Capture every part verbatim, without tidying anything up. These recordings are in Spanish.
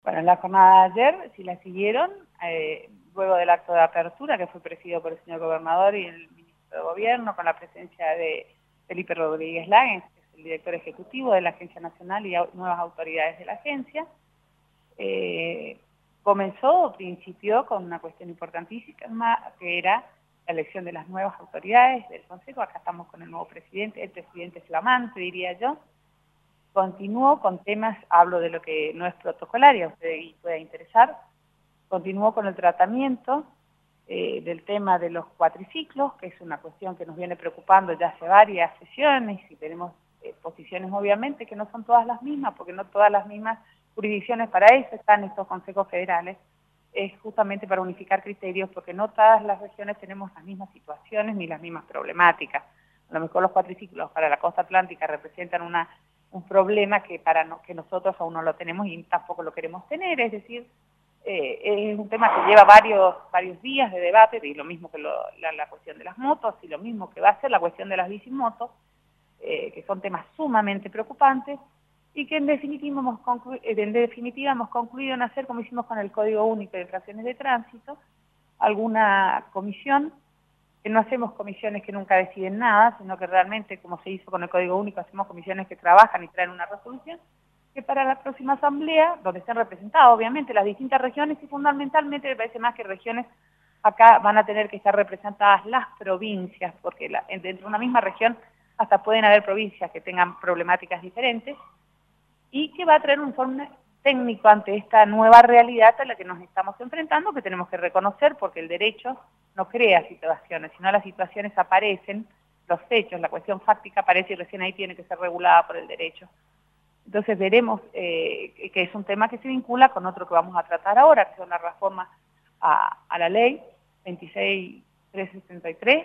Bueno, en la jornada de ayer, si la siguieron, eh, luego del acto de apertura, que fue presidido por el señor gobernador y el ministro de Gobierno, con la presencia de Felipe Rodríguez Láguez, que es el director ejecutivo de la Agencia Nacional y nuevas autoridades de la agencia, eh, comenzó, principió con una cuestión importantísima, que era la elección de las nuevas autoridades del Consejo. Acá estamos con el nuevo presidente, el presidente flamante, diría yo. Continuó con temas, hablo de lo que no es protocolario, a usted pueda interesar, continuó con el tratamiento eh, del tema de los cuatriciclos, que es una cuestión que nos viene preocupando ya hace varias sesiones, y tenemos eh, posiciones obviamente que no son todas las mismas, porque no todas las mismas jurisdicciones, para eso están estos consejos federales, es justamente para unificar criterios, porque no todas las regiones tenemos las mismas situaciones ni las mismas problemáticas. A lo mejor los cuatriciclos para la costa atlántica representan una un problema que para no, que nosotros aún no lo tenemos y tampoco lo queremos tener, es decir, eh, es un tema que lleva varios varios días de debate, y lo mismo que lo, la, la cuestión de las motos, y lo mismo que va a ser la cuestión de las bicimotos, eh, que son temas sumamente preocupantes, y que en definitiva, hemos conclu en definitiva hemos concluido en hacer, como hicimos con el Código Único de Infracciones de Tránsito, alguna comisión, que no hacemos comisiones que nunca deciden nada, sino que realmente, como se hizo con el Código Único, hacemos comisiones que trabajan y traen una resolución, que para la próxima asamblea, donde estén representadas obviamente las distintas regiones, y fundamentalmente me parece más que regiones, acá van a tener que estar representadas las provincias, porque la, dentro de una misma región hasta pueden haber provincias que tengan problemáticas diferentes, y que va a traer un informe técnico ante esta nueva realidad a la que nos estamos enfrentando, que tenemos que reconocer, porque el derecho no crea situaciones, sino las situaciones aparecen, los hechos, la cuestión fáctica aparece y recién ahí tiene que ser regulada por el derecho. Entonces veremos eh, que es un tema que se vincula con otro que vamos a tratar ahora, que es una reforma a, a la ley veintiséis mil trescientos sesenta y tres.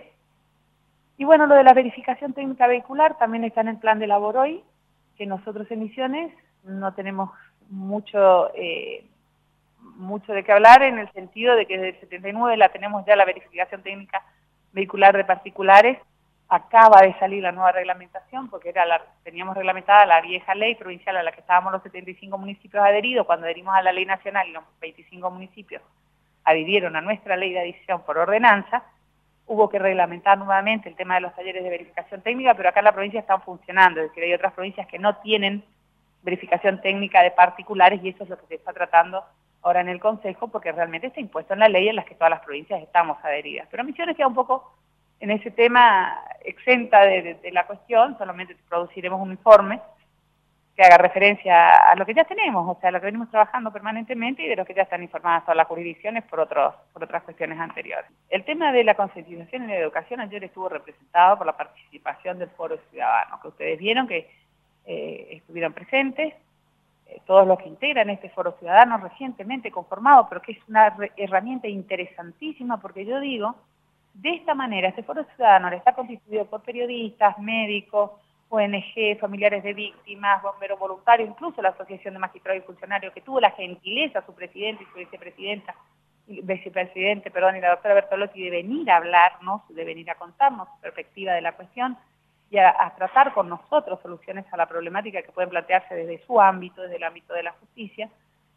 Y bueno, lo de la verificación técnica vehicular también está en el plan de labor hoy, que nosotros en Misiones no tenemos mucho... Eh, mucho de qué hablar, en el sentido de que desde el setenta y nueve la tenemos ya la verificación técnica vehicular de particulares. Acaba de salir la nueva reglamentación, porque era la, teníamos reglamentada la vieja ley provincial a la que estábamos los setenta y cinco municipios adheridos. Cuando adherimos a la ley nacional y los veinticinco municipios adhirieron a nuestra ley de adhesión por ordenanza, hubo que reglamentar nuevamente el tema de los talleres de verificación técnica, pero acá en la provincia están funcionando, es decir, hay otras provincias que no tienen verificación técnica de particulares, y eso es lo que se está tratando ahora en el Consejo, porque realmente está impuesto en la ley en las que todas las provincias estamos adheridas. Pero Misiones queda un poco en ese tema exenta de, de, de la cuestión, solamente produciremos un informe que haga referencia a lo que ya tenemos, o sea, a lo que venimos trabajando permanentemente y de lo que ya están informadas todas las jurisdicciones por, otros, por otras cuestiones anteriores. El tema de la concientización y la educación ayer estuvo representado por la participación del Foro Ciudadano, que ustedes vieron que eh, estuvieron presentes, todos los que integran este Foro Ciudadano recientemente conformado, pero que es una herramienta interesantísima, porque yo digo, de esta manera, este Foro Ciudadano está constituido por periodistas, médicos, O N G, familiares de víctimas, bomberos voluntarios, incluso la Asociación de Magistrados y Funcionarios, que tuvo la gentileza, su presidente y su vicepresidenta, vicepresidente, perdón, y la doctora Bertolotti, de venir a hablarnos, de venir a contarnos su perspectiva de la cuestión, y a, a tratar con nosotros soluciones a la problemática que pueden plantearse desde su ámbito, desde el ámbito de la justicia.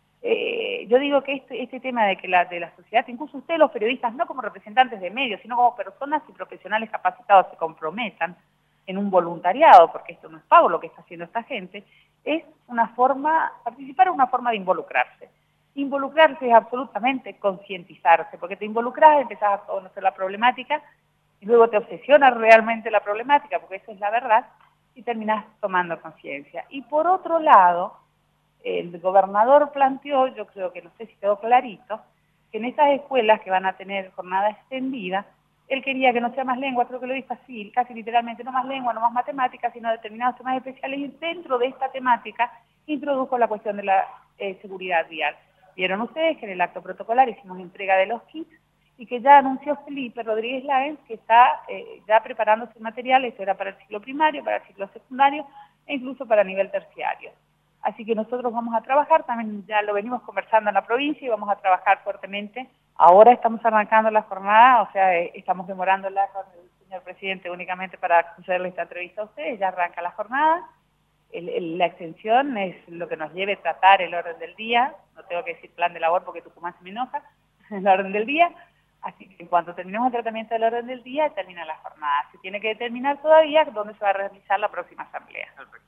Eh, yo digo que este, este tema de que la, de la sociedad, incluso ustedes los periodistas, no como representantes de medios, sino como personas y profesionales capacitados, se comprometan en un voluntariado, porque esto no es pago lo que está haciendo esta gente, es una forma, participar es una forma de involucrarse. Involucrarse es absolutamente concientizarse, porque te involucras, empezás a conocer la problemática, y luego te obsesiona realmente la problemática, porque esa es la verdad, y terminás tomando conciencia. Y por otro lado, el gobernador planteó, yo creo que no sé si quedó clarito, que en esas escuelas que van a tener jornada extendida, él quería que no sea más lengua, creo que lo dijo así, casi literalmente, no más lengua, no más matemáticas, sino determinados temas especiales, y dentro de esta temática introdujo la cuestión de la eh, seguridad vial. Vieron ustedes que en el acto protocolar hicimos entrega de los kits, y que ya anunció Felipe Rodríguez Láguez que está eh, ya preparándose el material, esto era para el ciclo primario, para el ciclo secundario, e incluso para nivel terciario. Así que nosotros vamos a trabajar, también ya lo venimos conversando en la provincia, y vamos a trabajar fuertemente. Ahora estamos arrancando la jornada, o sea, eh, estamos demorándola con el señor presidente únicamente para concederle esta entrevista a ustedes, ya arranca la jornada, el, el, la extensión es lo que nos lleve a tratar el orden del día, no tengo que decir plan de labor porque Tucumán se me enoja, el orden del día, así que en cuanto terminemos el tratamiento del orden del día, termina la jornada. Se tiene que determinar todavía dónde se va a realizar la próxima asamblea.